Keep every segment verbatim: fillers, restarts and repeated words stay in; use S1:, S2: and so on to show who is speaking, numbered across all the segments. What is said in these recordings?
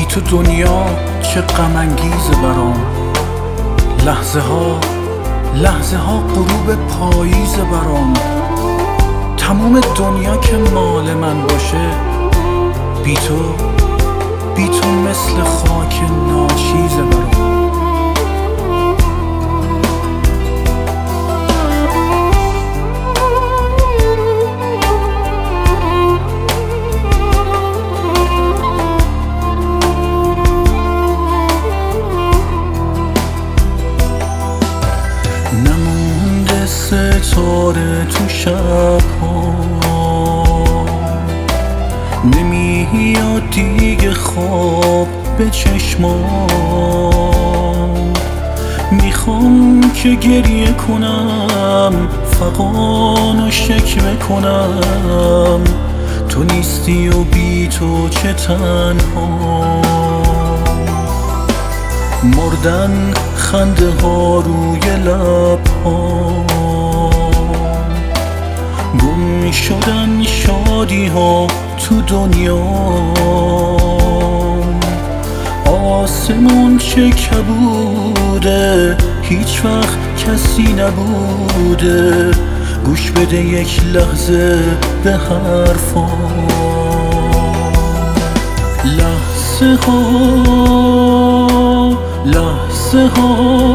S1: تو دنیا چه غم انگیزه برام. لحظه ها لحظه ها غروب پاییزه برام. تموم دنیا که مال من باشه، بی تو بی تو مثل خاک ناچیزه برام. نمونده ستاره تو شب ها، نمیاد دیگه خواب به چشمام. میخوام که گریه کنم، فغان و شکوه کنم. تو نیستی و بی تو چه تنها. مردن خنده ها روی لب ها، گم شدن شادی ها تو دنیا. آسمون چه کبوده، هیچ وقت کسی نبوده. گوش بده یک لحظه به حرفام. لحظه ها لحظه ها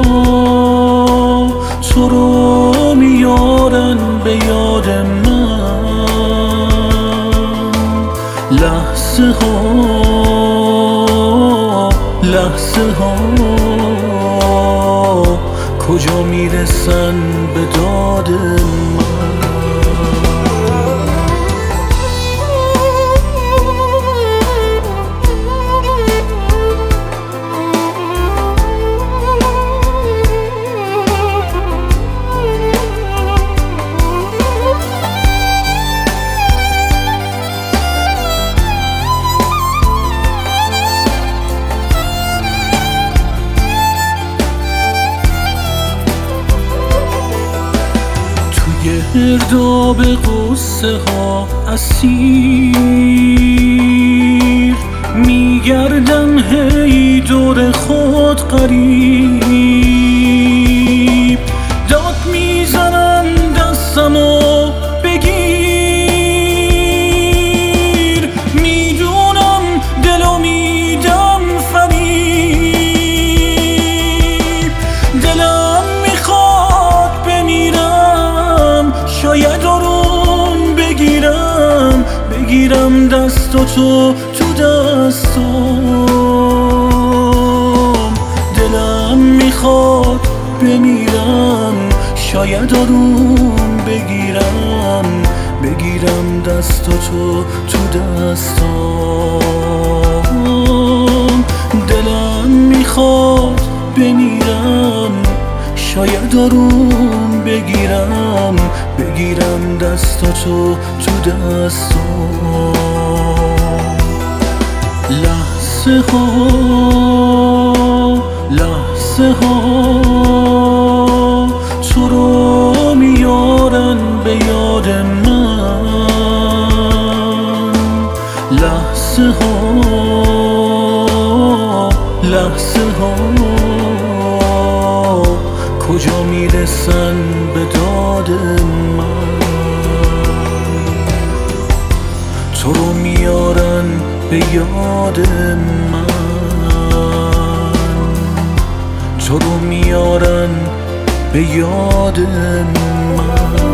S1: تو رو میارن به یاد من. لحظه ها لحظه ها کجا میرسن به داد من. گرداب غصه ها اسیر، میگردم هی دور خود غریب. داد میزنم دستمو بگیر، میدونم دلو میدم فریب. دلم میخواد بمیرم، شاید آروم بگیرم، بگیرم دست تو تو دستم. دلم میخواد بمیرم، شاید آروم بگیرم، بگیرم دست تو تو دستم. دلم میخواد بمیرم، شاید آروم بگیرم، بگیرم دستاتو تو دستم. لحظه ها لحظه ها تو رو میارن به یاد من. لحظه ها لحظه ها کجا میرسن به داد من. تو رو میارن به یاد من، تو رو میارن به یاد من.